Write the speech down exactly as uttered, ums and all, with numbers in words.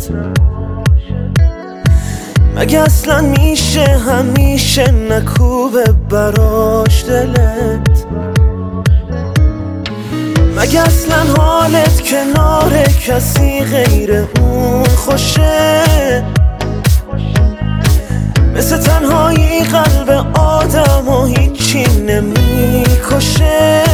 مگه اصلا میشه همیشه نکوبه براش دلت؟ مگه اصلا حالت کنار کسی غیر اون خوشه؟ مثل تنهایی قلب آدم و هیچی نمیکشه.